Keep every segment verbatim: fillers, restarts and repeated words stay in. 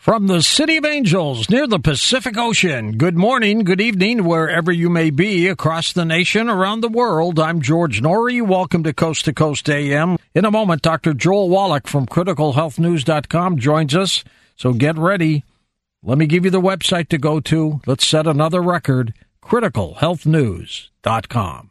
From the City of Angels near the Pacific Ocean, good morning, good evening, wherever you may be across the nation, around the world. I'm George Norrie. Welcome to Coast to Coast A M. In a moment, Doctor Joel Wallach from critical health news dot com joins us, so get ready. Let me give you the website to go to. Let's set another record, critical health news dot com.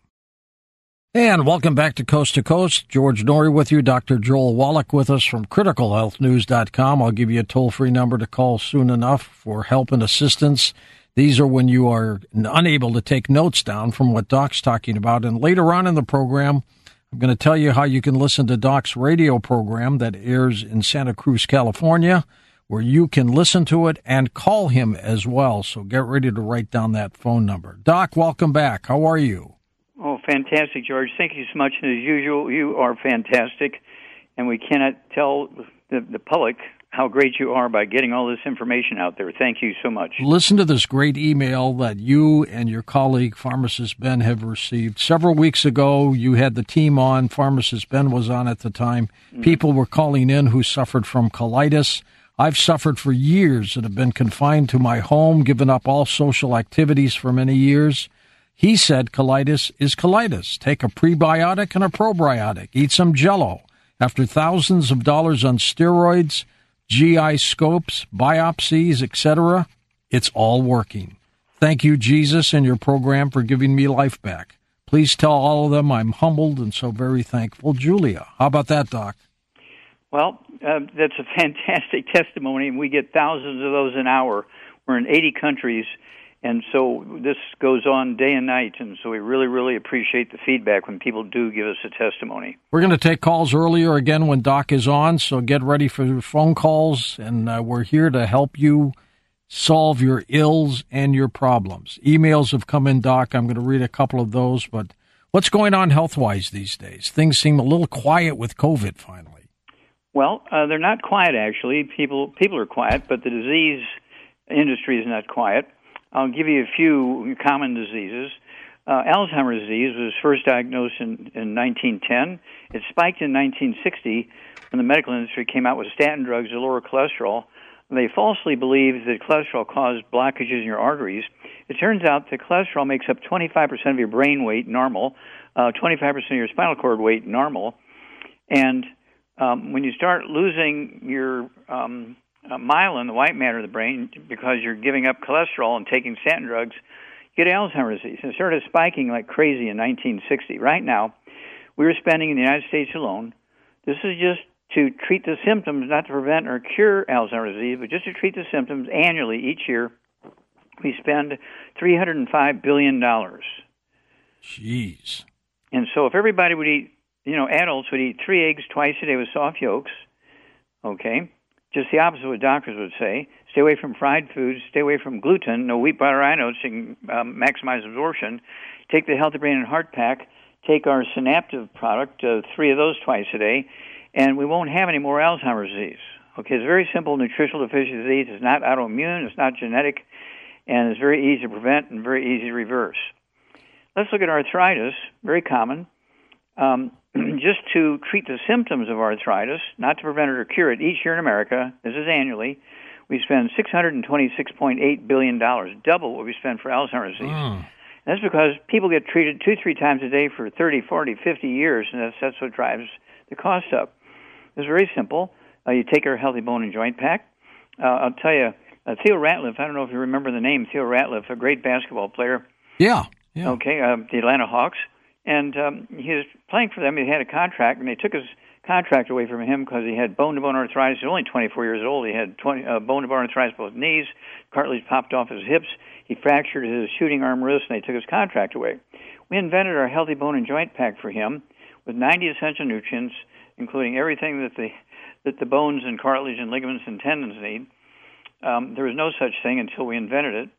And welcome back to Coast to Coast. George Norrie with you, Doctor Joel Wallach with us from critical health news dot com. I'll give you a toll-free number to call soon enough for help and assistance. These are when you are unable to take notes down from what Doc's talking about. And later on in the program, I'm going to tell you how you can listen to Doc's radio program that airs in Santa Cruz, California, where you can listen to it and call him as well. So get ready to write down that phone number. Doc, welcome back. How are you? Oh, fantastic, George. Thank you so much. And as usual, you are fantastic, and we cannot tell the, the public how great you are by getting all this information out there. Thank you so much. Listen to this great email that you and your colleague, Pharmacist Ben, have received. Several weeks ago, you had the team on. Pharmacist Ben was on at the time. Mm-hmm. People were calling in who suffered from colitis. I've suffered for years and have been confined to my home, given up all social activities for many years. He said colitis is colitis. Take a prebiotic and a probiotic. Eat some Jell-O. After thousands of dollars on steroids, G I scopes, biopsies, et cetera, it's all working. Thank you, Jesus, and your program for giving me life back. Please tell all of them I'm humbled and so very thankful. Julia, how about that, Doc? Well, uh, that's a fantastic testimony, and we get thousands of those an hour. We're in eighty countries. And so this goes on day and night, and so we really, really appreciate the feedback when people do give us a testimony. We're going to take calls earlier again when Doc is on, so get ready for phone calls, and uh, we're here to help you solve your ills and your problems. Emails have come in, Doc. I'm going to read a couple of those, but what's going on health-wise these days? Things seem a little quiet with COVID finally. Well, uh, they're not quiet, actually. People, people are quiet, but the disease industry is not quiet. I'll give you a few common diseases. Uh, Alzheimer's disease was first diagnosed in, in nineteen ten. It spiked in nineteen sixty when the medical industry came out with statin drugs to lower cholesterol. They falsely believed that cholesterol caused blockages in your arteries. It turns out that cholesterol makes up twenty-five percent of your brain weight normal, uh, twenty-five percent of your spinal cord weight normal. And um, when you start losing your um, Uh, myelin, the white matter of the brain, because you're giving up cholesterol and taking statin drugs, you get Alzheimer's disease. It started spiking like crazy in nineteen sixty. Right now, we're spending in the United States alone, this is just to treat the symptoms, not to prevent or cure Alzheimer's disease, but just to treat the symptoms annually each year, we spend three hundred five billion dollars. Jeez. And so if everybody would eat, you know, adults would eat three eggs twice a day with soft yolks, okay, just the opposite of what doctors would say. Stay away from fried foods. Stay away from gluten. No wheat, butter, iodine, so you can um, maximize absorption. Take the Healthy Brain and Heart Pack. Take our Synaptive product, uh, three of those twice a day, and we won't have any more Alzheimer's disease. Okay, it's a very simple nutritional deficiency disease. It's not autoimmune. It's not genetic, and it's very easy to prevent and very easy to reverse. Let's look at arthritis, very common. Um, just to treat the symptoms of arthritis, not to prevent it or cure it, each year in America, this is annually, we spend six hundred twenty-six point eight billion dollars, double what we spend for Alzheimer's disease. Mm. That's because people get treated two, three times a day for thirty, forty, fifty years, and that's, that's what drives the cost up. It's very simple. Uh, you take our Healthy Bone and Joint Pack. Uh, I'll tell you, uh, Theo Ratliff, I don't know if you remember the name, Theo Ratliff, a great basketball player. Yeah. yeah. Okay, uh, the Atlanta Hawks. And um, he was playing for them. He had a contract, and they took his contract away from him because he had bone-to-bone arthritis. He was only twenty-four years old. He had twenty, uh, bone-to-bone arthritis both knees, cartilage popped off his hips. He fractured his shooting arm wrist, and they took his contract away. We invented our Healthy Bone and Joint Pack for him with ninety essential nutrients, including everything that the that the bones and cartilage and ligaments and tendons need. Um, there was no such thing until we invented it.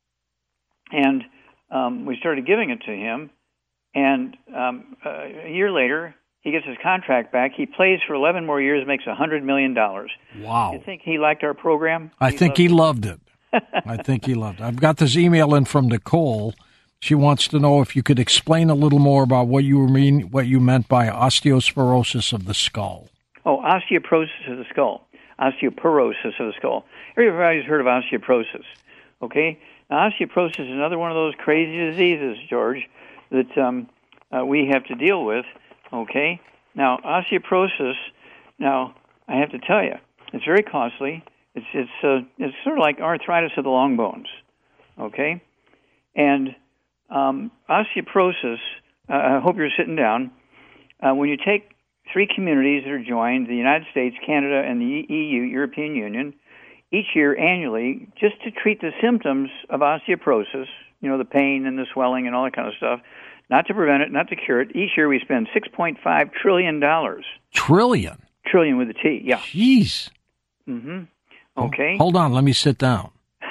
And um, we started giving it to him. And um, uh, a year later, he gets his contract back. He plays for eleven more years, makes one hundred million dollars. Wow. You think he liked our program? I he think loved he it. loved it. I think he loved it. I've got this email in from Nicole. She wants to know if you could explain a little more about what you mean, what you meant by osteosporosis of the skull. Oh, osteoporosis of the skull. osteoporosis of the skull. Everybody's heard of osteoporosis, okay? Now, osteoporosis is another one of those crazy diseases, George, that um, uh, we have to deal with, okay? Now, osteoporosis, now, I have to tell you, it's very costly. It's it's uh, it's sort of like arthritis of the long bones, okay? And um, osteoporosis, uh, I hope you're sitting down. Uh, when you take three communities that are joined, the United States, Canada, and the E U, European Union, each year annually, just to treat the symptoms of osteoporosis, you know, the pain and the swelling and all that kind of stuff, not to prevent it, not to cure it, each year we spend six point five trillion dollars. Trillion? Trillion with a T, yeah. Jeez. Mm-hmm. Okay. Hold on, let me sit down.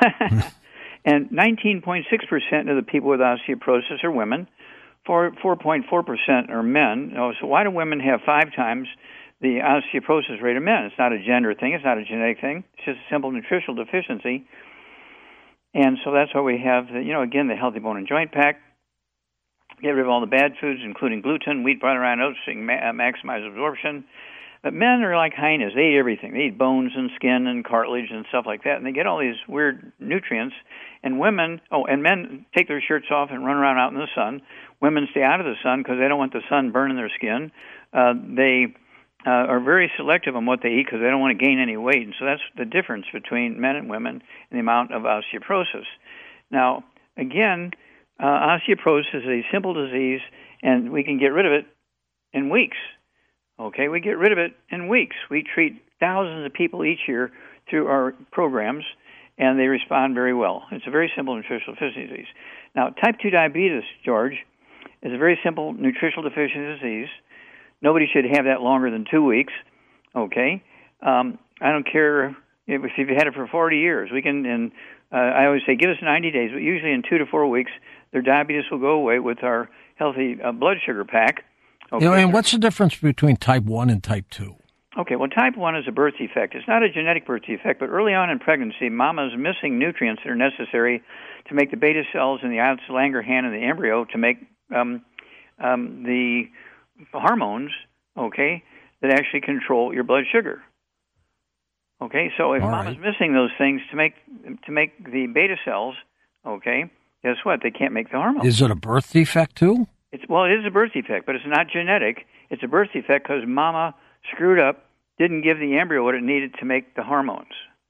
And nineteen point six percent of the people with osteoporosis are women. four point four percent are men. Oh, so why do women have five times the osteoporosis rate of men? It's not a gender thing. It's not a genetic thing. It's just a simple nutritional deficiency. And so that's why we have, the, you know, again, the Healthy Bone and Joint Pack. Get rid of all the bad foods, including gluten, wheat, butter, and oats, so you can ma- maximize absorption. But men are like hyenas. They eat everything. They eat bones and skin and cartilage and stuff like that, and they get all these weird nutrients. And women, oh, and men take their shirts off and run around out in the sun. Women stay out of the sun because they don't want the sun burning their skin. Uh, they uh, are very selective on what they eat because they don't want to gain any weight. And so that's the difference between men and women in the amount of osteoporosis. Now, again, uh, osteoporosis is a simple disease, and we can get rid of it in weeks. Okay, we get rid of it in weeks. We treat thousands of people each year through our programs, and they respond very well. It's a very simple nutritional deficiency disease. Now, type two diabetes, George, is a very simple nutritional deficiency disease. Nobody should have that longer than two weeks, okay? Um, I don't care if, if you've had it for forty years. We can, and uh, I always say give us ninety days, but usually in two to four weeks, their diabetes will go away with our healthy uh, blood sugar pack. Okay. You know, and what's the difference between type one and type two? Okay, well, type one is a birth defect. It's not a genetic birth defect, but early on in pregnancy, mama is missing nutrients that are necessary to make the beta cells in the islets Langerhans and the embryo to make um, um, the hormones, okay, that actually control your blood sugar. Okay, so if All mama's right. missing those things to make to make the beta cells, okay, guess what? They can't make the hormones. Is it a birth defect, too? It's, well, it is a birth defect, but it's not genetic. It's a birth defect because mama screwed up, didn't give the embryo what it needed to make the hormones.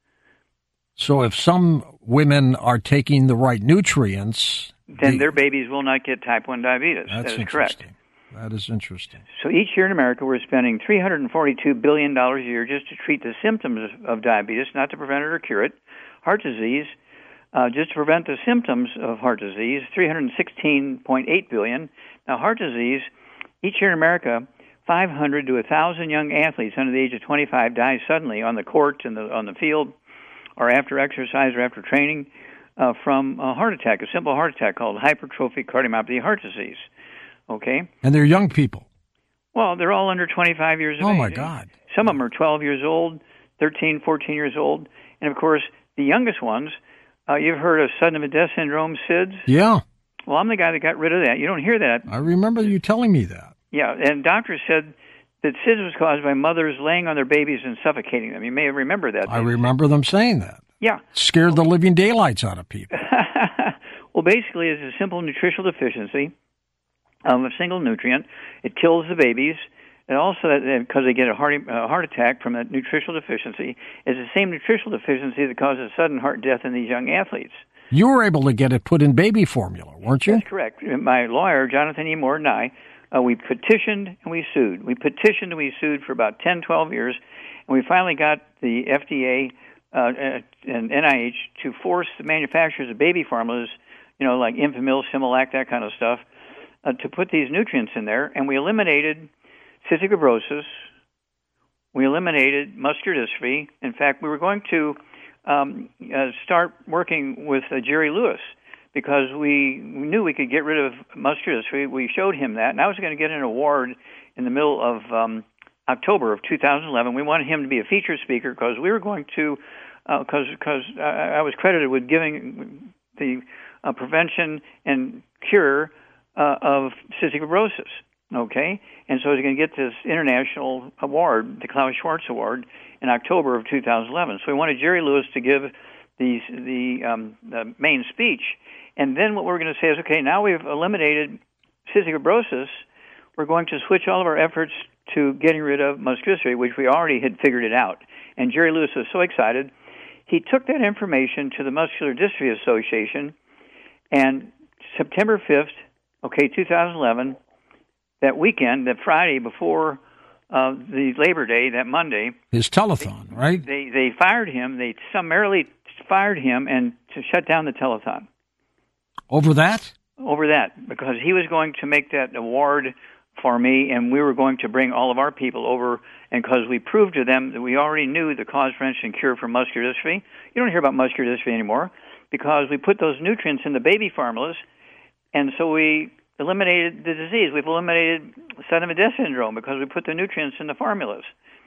So if some women are taking the right nutrients... Then the, their babies will not get type one diabetes. That's That is correct. That is interesting. So each year in America, we're spending three hundred forty-two billion dollars a year just to treat the symptoms of diabetes, not to prevent it or cure it. Heart disease, uh, just to prevent the symptoms of heart disease, three hundred sixteen point eight billion dollars. Now, heart disease, each year in America, five hundred to one thousand young athletes under the age of twenty-five die suddenly on the court, and the, on the field, or after exercise or after training uh, from a heart attack, a simple heart attack called hypertrophic cardiomyopathy heart disease. Okay? And they're young people. Well, they're all under twenty-five years of Oh, age. my God. Some of them are twelve years old, thirteen, fourteen years old. And, of course, the youngest ones, uh, you've heard of sudden of death syndrome, S I D S? Yeah. Well, I'm the guy that got rid of that. You don't hear that. I remember you telling me that. Yeah, and doctors said that S I D S was caused by mothers laying on their babies and suffocating them. You may remember that. I remember them saying that. Yeah. Scared the living daylights out of people. Well, basically, it's a simple nutritional deficiency of a single nutrient. It kills the babies. And also, because they get a heart, a heart attack from that nutritional deficiency, is the same nutritional deficiency that causes sudden heart death in these young athletes. You were able to get it put in baby formula, weren't you? That's correct. My lawyer, Jonathan E. Moore, and I, uh, we petitioned and we sued. We petitioned and we sued for about ten, twelve years, and we finally got the F D A uh, and N I H to force the manufacturers of baby formulas, you know, like Enfamil, Similac, that kind of stuff, uh, to put these nutrients in there, and we eliminated cystic fibrosis. We eliminated muscular dystrophy. In fact, we were going to um, uh, start working with uh, Jerry Lewis because we knew we could get rid of muscular dystrophy. We showed him that, and I was going to get an award in the middle of um, October of two thousand eleven. We wanted him to be a featured speaker because we were going to, because uh, because I, I was credited with giving the uh, prevention and cure uh, of cystic fibrosis. Okay, and so he's going to get this international award, the Klaus Schwartz Award, in October of two thousand eleven. So we wanted Jerry Lewis to give the the, um, the main speech, and then what we're going to say is, okay, now we've eliminated cystic fibrosis, we're going to switch all of our efforts to getting rid of muscular dystrophy, which we already had figured it out. And Jerry Lewis was so excited, he took that information to the Muscular Dystrophy Association, and September fifth, okay, two thousand eleven, that weekend, that Friday before uh, the Labor Day, that Monday, his telethon, they, right? They they fired him. They summarily fired him and to shut down the telethon. Over that? Over that, because he was going to make that award for me, and we were going to bring all of our people over, and because we proved to them that we already knew the cause, prevention, and cure for muscular dystrophy. You don't hear about muscular dystrophy anymore because we put those nutrients in the baby formulas, and so we eliminated the disease. We've eliminated Sudden-Death syndrome because we put the nutrients in the formulas.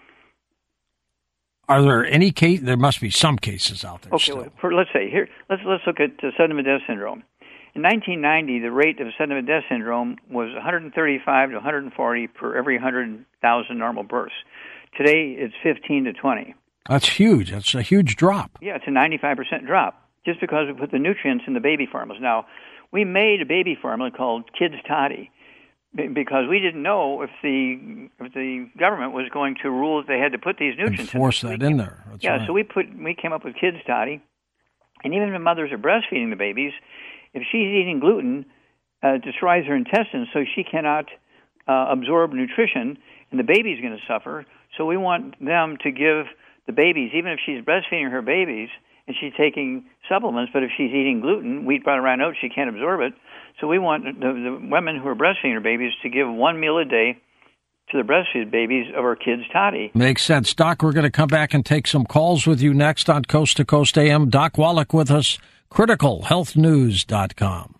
Are there any case? There must be some cases out there. Okay, still. well, for, let's say here. Let's let's look at uh, Sudden-Death syndrome. In nineteen ninety, the rate of Sudden-Death syndrome was one hundred thirty-five to one hundred forty per every one hundred thousand normal births. Today, it's fifteen to twenty. That's huge. That's a huge drop. Yeah, it's a ninety-five percent drop just because we put the nutrients in the baby formulas. Now, we made a baby formula called Kids Toddy because we didn't know if the if the government was going to rule that they had to put these nutrients and force in. that in there. That's yeah, right. so we put we came up with Kids Toddy, and even if mothers are breastfeeding the babies, if she's eating gluten, uh, it destroys her intestines, so she cannot uh, absorb nutrition, and the baby's going to suffer. So we want them to give the babies, even if she's breastfeeding her babies and she's taking supplements, but if she's eating gluten, wheat, butter, rye, oats, she can't absorb it. So we want the, the women who are breastfeeding their babies to give one meal a day to the breastfeed babies of our Kids Toddy. Makes sense. Doc, we're going to come back and take some calls with you next on Coast to Coast A M. Doc Wallach with us, critical health news dot com.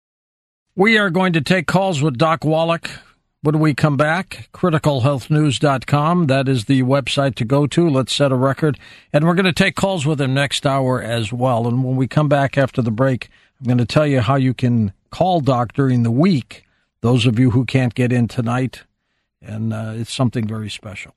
We are going to take calls with Doc Wallach when we come back. critical health news dot com. That is the website to go to. Let's set a record. And we're going to take calls with him next hour as well. And when we come back after the break, I'm going to tell you how you can call Doc during the week, those of you who can't get in tonight. And uh, it's something very special.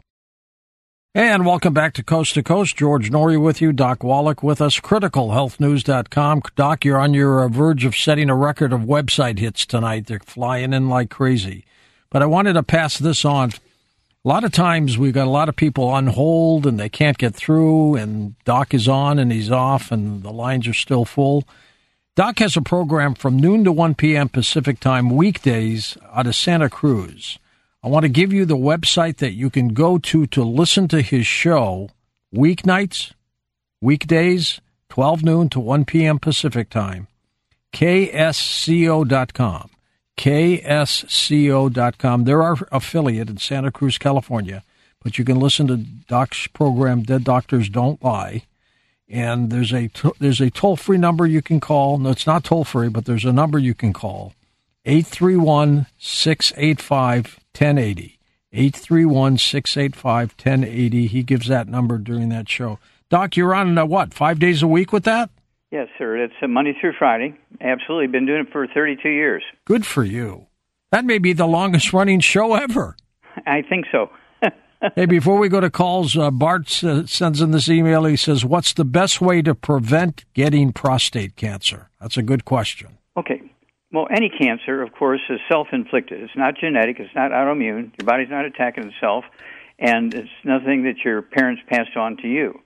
And welcome back to Coast to Coast. George Norrie with you, Doc Wallach with us, critical health news dot com. Doc, you're on your uh, verge of setting a record of website hits tonight. They're flying in like crazy. But I wanted to pass this on. A lot of times we've got a lot of people on hold and they can't get through, and Doc is on and he's off and the lines are still full. Doc has a program from noon to one p.m. Pacific time weekdays out of Santa Cruz. I want to give you the website that you can go to to listen to his show weeknights, weekdays, twelve noon to one p.m. Pacific time, K S C O dot com. K S C O dot com. They're our affiliate in Santa Cruz, California, but you can listen to Doc's program, Dead Doctors Don't Lie. And there's a there's a toll-free number you can call. No, it's not toll-free, but there's a number you can call, eight three one, six eight five, one zero eight zero. eight three one, six eight five, one zero eight zero. He gives that number during that show. Doc, you're on, uh, what, five days a week with that? Yes, sir. It's uh, Monday through Friday. Absolutely. Been doing it for thirty-two years. Good for you. That may be the longest-running show ever. I think so. Hey, before we go to calls, uh, Bart uh, sends in this email. He says, what's the best way to prevent getting prostate cancer? That's a good question. Okay. Well, any cancer, of course, is self-inflicted. It's not genetic. It's not autoimmune. Your body's not attacking itself, and it's nothing that your parents passed on to you.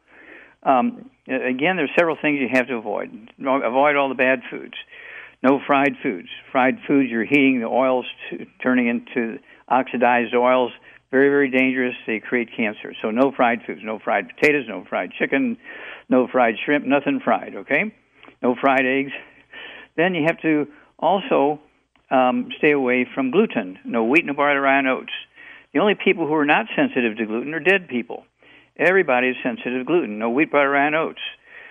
Um, again, there's several things you have to avoid. Avoid all the bad foods. No fried foods. Fried foods, you're heating the oils, to, turning into oxidized oils. Very, very dangerous. They create cancer. So no fried foods. No fried potatoes, no fried chicken, no fried shrimp, nothing fried, okay? No fried eggs. Then you have to also um, stay away from gluten. No wheat, no barley, rye, and oats. The only people who are not sensitive to gluten are dead people. Everybody is sensitive to gluten. No wheat, butter, rye, and oats.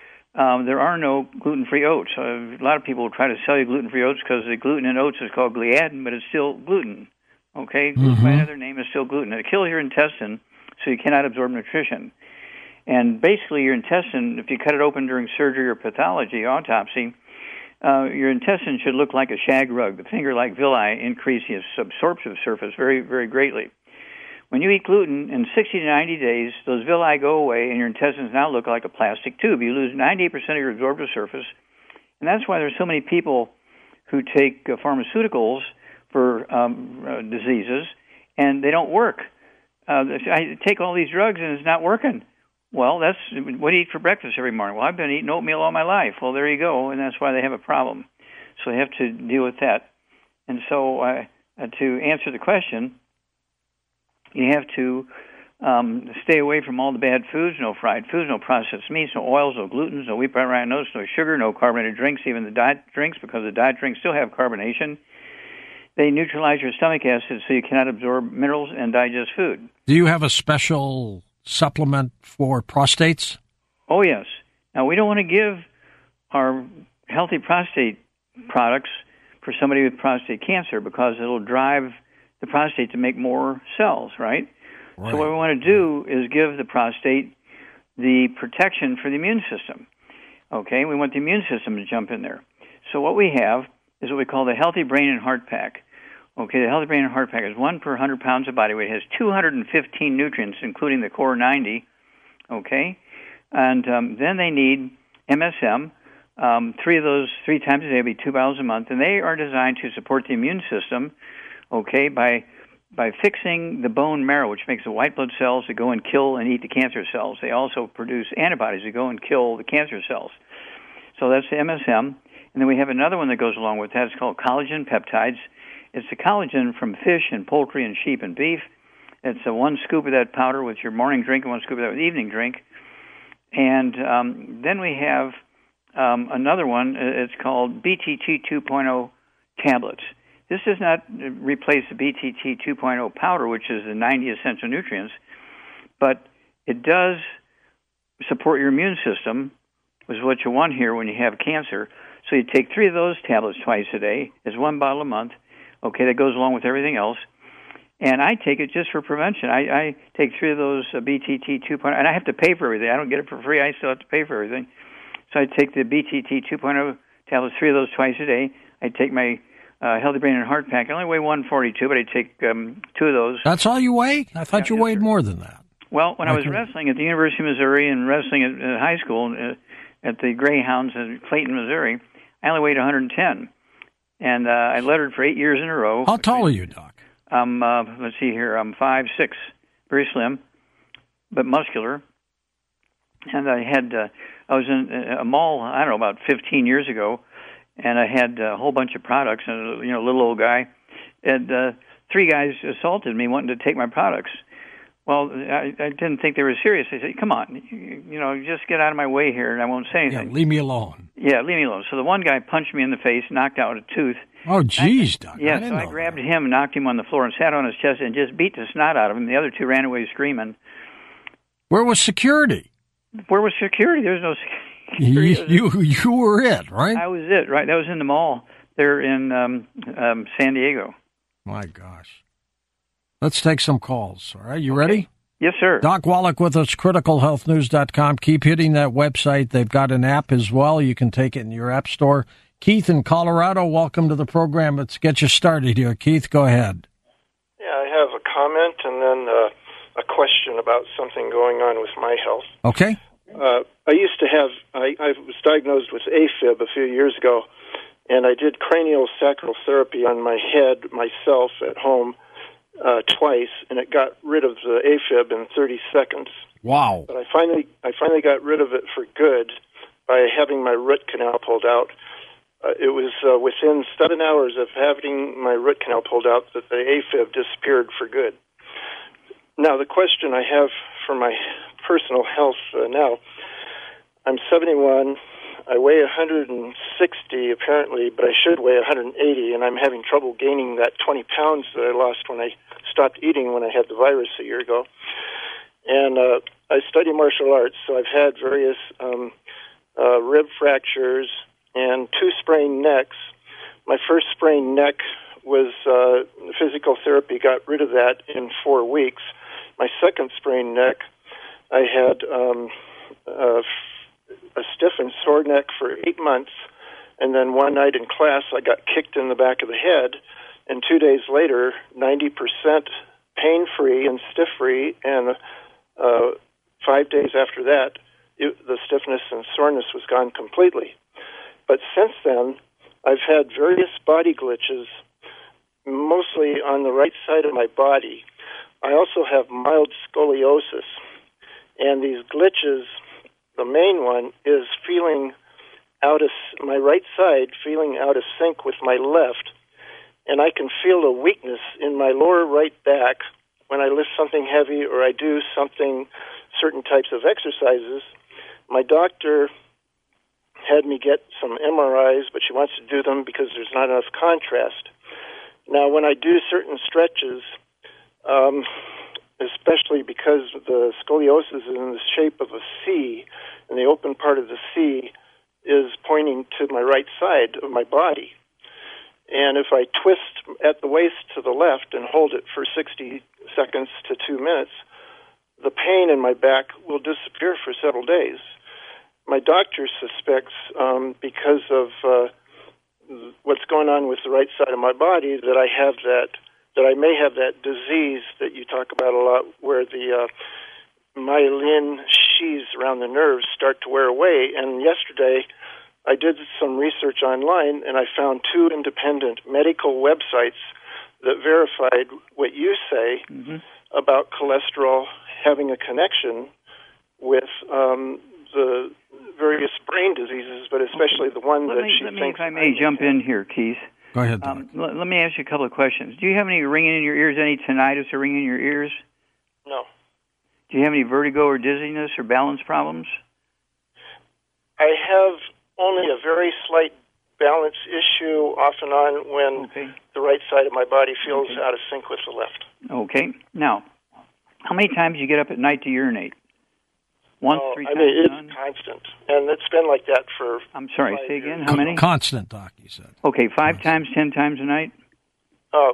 Um, there are no gluten-free oats. Uh, a lot of people will try to sell you gluten-free oats because the gluten in oats is called gliadin, but it's still gluten. Okay? Mm-hmm. By another name, is still gluten. It kills your intestine, so you cannot absorb nutrition. And basically, your intestine, if you cut it open during surgery or pathology, autopsy, uh, your intestine should look like a shag rug. The finger-like villi increase its absorptive surface very, very greatly. When you eat gluten, in sixty to ninety days, those villi go away, and your intestines now look like a plastic tube. You lose ninety-eight percent of your absorptive surface, and that's why there's so many people who take uh, pharmaceuticals for um, uh, diseases, and they don't work. Uh, I take all these drugs, and it's not working. Well, that's what do you eat for breakfast every morning? Well, I've been eating oatmeal all my life. Well, there you go, and that's why they have a problem. So they have to deal with that. And so uh, uh, to answer the question, you have to um, stay away from all the bad foods, no fried foods, no processed meats, no oils, no glutens, no wheat, brown, rice, no sugar, no carbonated drinks, even the diet drinks, because the diet drinks still have carbonation. They neutralize your stomach acid so you cannot absorb minerals and digest food. Do you have a special supplement for prostates? Oh, yes. Now, we don't want to give our healthy prostate products for somebody with prostate cancer because it'll drive the prostate to make more cells, right? right? So what we want to do is give the prostate the protection for the immune system. Okay, we want the immune system to jump in there. So what we have is what we call the Healthy Brain and Heart Pack. Okay, the Healthy Brain and Heart Pack is one per one hundred pounds of body weight. It has two hundred fifteen nutrients, including the core ninety. Okay, and um, then they need M S M. Um, three of those three times a day, will be two bottles a month, and they are designed to support the immune system. Okay, by by fixing the bone marrow, which makes the white blood cells that go and kill and eat the cancer cells. They also produce antibodies that go and kill the cancer cells. So that's the M S M. And then we have another one that goes along with that. It's called collagen peptides. It's the collagen from fish and poultry and sheep and beef. It's a one scoop of that powder with your morning drink and one scoop of that with evening drink. And um, then we have um, another one. It's called B T T two point oh tablets. This does not replace the B T T two point oh powder, which is the ninety essential nutrients, but it does support your immune system, which is what you want here when you have cancer. So you take three of those tablets twice a day. It's one bottle a month. Okay, that goes along with everything else. And I take it just for prevention. I, I take three of those uh, B T T two point oh, and I have to pay for everything. I don't get it for free. I still have to pay for everything. So I take the B T T two point oh tablets, three of those twice a day. I take my Uh, Healthy Brain and Heart Pack. I only weigh one forty-two, but I take um, two of those. That's all you weigh? I thought yeah, you yes, weighed sir. more than that. Well, when I I was can... wrestling at the University of Missouri and wrestling at, at high school uh, at the Greyhounds in Clayton, Missouri, I only weighed one hundred ten. And uh, I lettered for eight years in a row. How tall are you, Doc? Um, uh, let's see here. I'm five six, very slim, but muscular. And I had, uh, I was in a mall, I don't know, about fifteen years ago, and I had a whole bunch of products, and you know, little old guy, and uh, three guys assaulted me, wanting to take my products. Well, I, I didn't think they were serious. I said, "Come on, you, you know, just get out of my way here, and I won't say anything." Yeah, leave me alone. Yeah, leave me alone. So the one guy punched me in the face, knocked out a tooth. Oh, geez, Doc. Yeah, I so I know grabbed that. him, knocked him on the floor, and sat on his chest and just beat the snot out of him. The other two ran away screaming. Where was security? Where was security? There was no security. You, you you were it, right? I was it, right? That was in the mall there in um, um, San Diego. My gosh. Let's take some calls, all right? You Okay. ready? Yes, sir. Doc Wallach with us, critical health news dot com. Keep hitting that website. They've got an app as well. You can take it in your app store. Keith in Colorado, welcome to the program. Let's get you started here. Keith, go ahead. Yeah, I have a comment and then uh, a question about something going on with my health. Okay. Uh, I used to have, I, I was diagnosed with AFib a few years ago, and I did cranial sacral therapy on my head myself at home uh, twice, and it got rid of the AFib in thirty seconds. Wow. But I finally, I finally got rid of it for good by having my root canal pulled out. Uh, it was uh, within seven hours of having my root canal pulled out that the AFib disappeared for good. Now, the question I have for my personal health uh, now, I'm seventy-one, I weigh one hundred sixty apparently, but I should weigh one hundred eighty, and I'm having trouble gaining that twenty pounds that I lost when I stopped eating when I had the virus a year ago. And uh, I study martial arts, so I've had various um, uh, rib fractures and two sprained necks. My first sprained neck was uh, physical therapy, got rid of that in four weeks. My second sprained neck, I had um, a, a stiff and sore neck for eight months, And then one night in class, I got kicked in the back of the head, and two days later, ninety percent pain-free and stiff-free, and uh, five days after that, it, the stiffness and soreness was gone completely. But since then, I've had various body glitches, mostly on the right side of my body. I also have mild scoliosis, and these glitches, the main one is feeling out of my right side, feeling out of sync with my left, and I can feel a weakness in my lower right back when I lift something heavy or I do something, certain types of exercises. My doctor had me get some M R Is, but she wants to do them because there's not enough contrast. Now, when I do certain stretches, um, especially because the scoliosis is in the shape of a C, and the open part of the C is pointing to my right side of my body. And if I twist at the waist to the left and hold it for sixty seconds to two minutes, the pain in my back will disappear for several days. My doctor suspects, um, because of uh, what's going on with the right side of my body, that I have that, that I may have that disease that you talk about a lot, where the uh, myelin sheaths around the nerves start to wear away. And yesterday, I did some research online, and I found two independent medical websites that verified what you say mm-hmm. about cholesterol having a connection with um, the various brain diseases, but especially okay. the one let that me, she let thinks... Me, if I may jump in here, Keith. Go ahead, Doc. Um, l- let me ask you a couple of questions. Do you have any ringing in your ears, any tinnitus or ringing in your ears? No. Do you have any vertigo or dizziness or balance problems? I have only a very slight balance issue off and on when okay. the right side of my body feels okay. out of sync with the left. Okay. Now, how many times do you get up at night to urinate? Once, oh, three I times? mean, it's none? constant, and it's been like that for I'm sorry, say years. again, how many? Constant, Doc, you said. Okay, five Constant. times, ten times a night? Oh,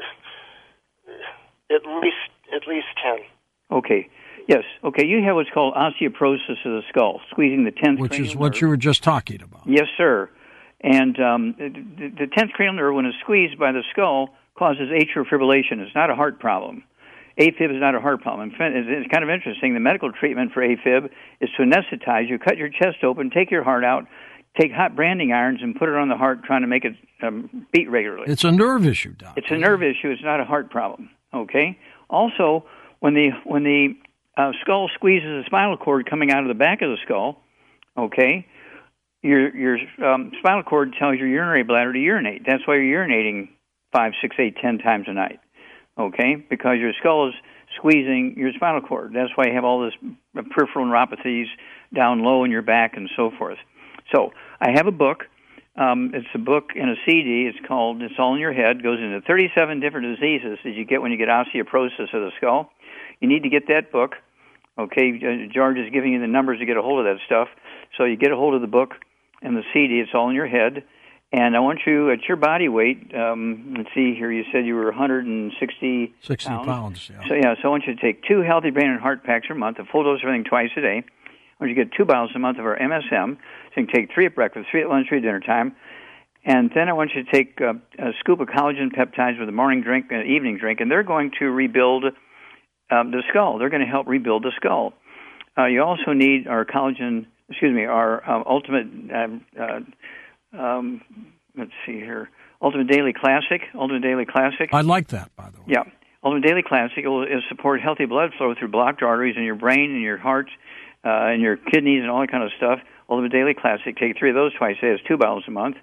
at least, at least ten. Okay. Yes. Okay. You have what's called osteoporosis of the skull, squeezing the tenth Which cranial is what nerve. you were just talking about. Yes, sir. And um, the, the tenth cranial nerve, when it's squeezed by the skull, causes atrial fibrillation. It's not a heart problem. AFib is not a heart problem. In fact, it's kind of interesting. The medical treatment for AFib is to anesthetize. You cut your chest open, take your heart out, take hot branding irons, and put it on the heart, trying to make it um, beat regularly. It's a nerve issue, Doc. It's a nerve issue. It's not a heart problem. Okay. Also, when the when the uh, skull squeezes the spinal cord coming out of the back of the skull, okay, your your um, spinal cord tells your urinary bladder to urinate. That's why you're urinating five, six, eight, ten times a night. Okay, because your skull is squeezing your spinal cord. That's why you have all this peripheral neuropathies down low in your back and so forth. So I have a book. Um, it's a book and a C D. It's called It's All in Your Head. It goes into thirty-seven different diseases that you get when you get osteoporosis of the skull. You need to get that book. Okay, George is giving you the numbers to get a hold of that stuff. So you get a hold of the book and the C D. It's All in Your Head. And I want you, at your body weight, um, let's see here, you said you were one hundred sixty sixty pounds. pounds, yeah. So, yeah, so I want you to take two healthy brain and heart packs a month, a full dose of everything twice a day. I want you to get two bottles a month of our M S M. So you can take three at breakfast, three at lunch, three at dinner time. And then I want you to take uh, a scoop of collagen peptides with a morning drink and an evening drink, and they're going to rebuild um, the skull. They're going to help rebuild the skull. Uh, you also need our collagen, excuse me, our um, ultimate... Um, uh, Um, let's see here. Ultimate Daily Classic. Ultimate Daily Classic. I like that, by the way. Yeah. Ultimate Daily Classic will is support healthy blood flow through blocked arteries in your brain and your heart uh, and your kidneys and all that kind of stuff. Ultimate Daily Classic. Take three of those twice a day. It's two bottles a month.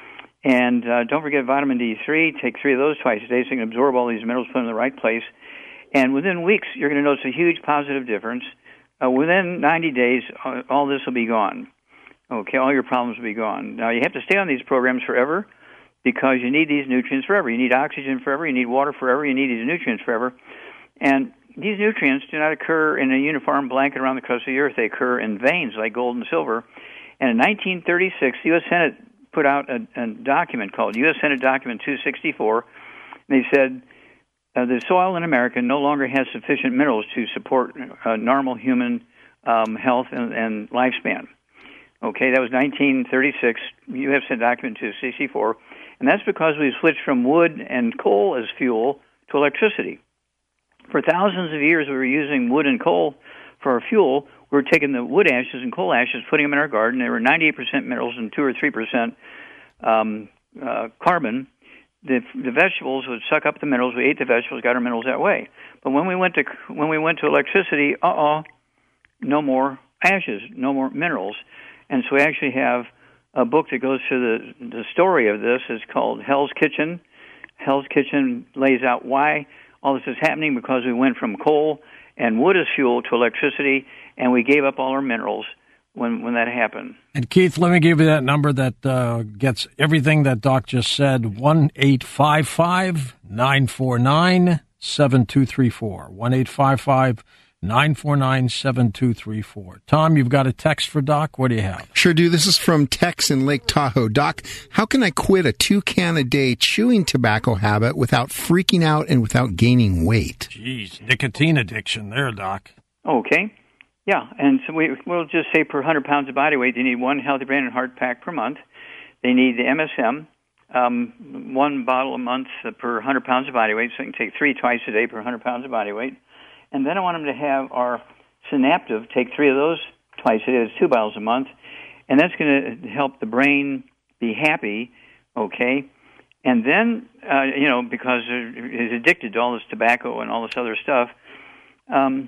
And uh, don't forget vitamin D three. Take three of those twice a day so you can absorb all these minerals, put them in the right place. And within weeks, you're going to notice a huge positive difference. Uh, within ninety days, uh, all this will be gone. Okay, all your problems will be gone. Now, you have to stay on these programs forever because you need these nutrients forever. You need oxygen forever. You need water forever. You need these nutrients forever. And these nutrients do not occur in a uniform blanket around the crust of the earth. They occur in veins like gold and silver. And in nineteen thirty-six, the U S Senate put out a, a document called U S Senate Document two sixty-four. They said uh, the soil in America no longer has sufficient minerals to support uh, normal human um, health and, and lifespan. Okay, that was nineteen thirty-six. You have sent document to C C four, and that's because we switched from wood and coal as fuel to electricity. For thousands of years, we were using wood and coal for our fuel. We were taking the wood ashes and coal ashes, putting them in our garden. They were ninety-eight percent minerals and two or three percent um, uh, carbon. The, the vegetables would suck up the minerals. We ate the vegetables, got our minerals that way. But when we went to when we went to electricity, uh-uh, no more ashes, no more minerals. And so we actually have a book that goes through the the story of this. It's called Hell's Kitchen. Hell's Kitchen lays out why all this is happening, because we went from coal and wood as fuel to electricity, and we gave up all our minerals when when that happened. And Keith, let me give you that number that uh, gets everything that Doc just said, one eight five five, nine four nine, seven two three four, one eight five five, nine four nine, seven two three four. Tom, you've got a text for Doc. What do you have? Sure do. This is from Tex in Lake Tahoe. Doc, how can I quit a two-can-a-day chewing tobacco habit without freaking out and without gaining weight? Jeez, nicotine addiction there, Doc. Okay. Yeah, and so we, we'll just say per one hundred pounds of body weight, they need one Healthy Brain and Heart pack per month. They need the M S M, um, one bottle a month per one hundred pounds of body weight, so they can take three twice a day per one hundred pounds of body weight. And then I want them to have our Synaptive, take three of those twice a day. That's two bottles a month. And that's going to help the brain be happy, okay? And then, uh, you know, because he's addicted to all this tobacco and all this other stuff, um,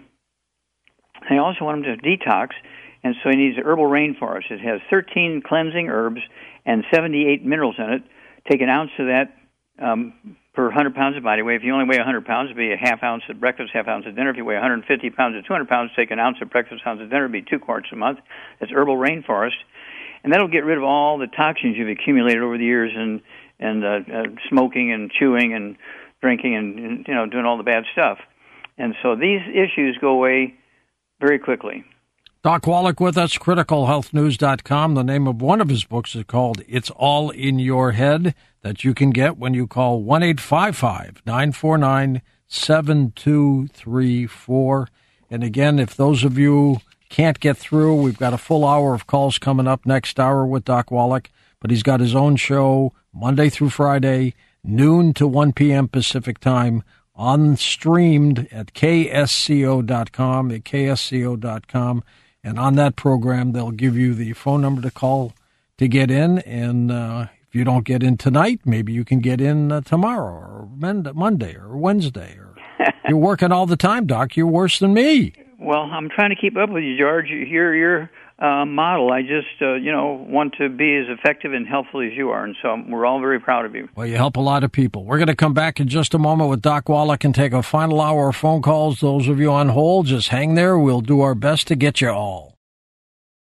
I also want him to detox, and so he needs the Herbal Rainforest. It has thirteen cleansing herbs and seventy-eight minerals in it. Take an ounce of that um, per one hundred pounds of body weight. If you only weigh one hundred pounds, it would be a half ounce at breakfast, half ounce at dinner. If you weigh one hundred fifty pounds to two hundred pounds, take an ounce at breakfast, ounce at dinner. It would be two quarts a month. That's Herbal Rainforest. And that'll get rid of all the toxins you've accumulated over the years and, and uh, uh, smoking and chewing and drinking and, and, you know, doing all the bad stuff. And so these issues go away very quickly. Doc Wallach with us, critical health news dot com. The name of one of his books is called It's All in Your Head, that you can get when you call one eight five five, nine four nine, seven two three four. And again, if those of you can't get through, we've got a full hour of calls coming up next hour with Doc Wallach, but he's got his own show Monday through Friday, noon to one p.m. Pacific time, on streamed at K S C O dot com, at K S C O dot com. And on that program, they'll give you the phone number to call to get in. And uh, if you don't get in tonight, maybe you can get in uh, tomorrow or Monday or Wednesday. Or you're working all the time, Doc. You're worse than me. Well, I'm trying to keep up with you, George. You're your uh, model. I just, uh, you know, want to be as effective and helpful as you are, and so we're all very proud of you. Well, you help a lot of people. We're going to come back in just a moment with Doc Wallach and take a final hour of phone calls. Those of you on hold, just hang there. We'll do our best to get you all.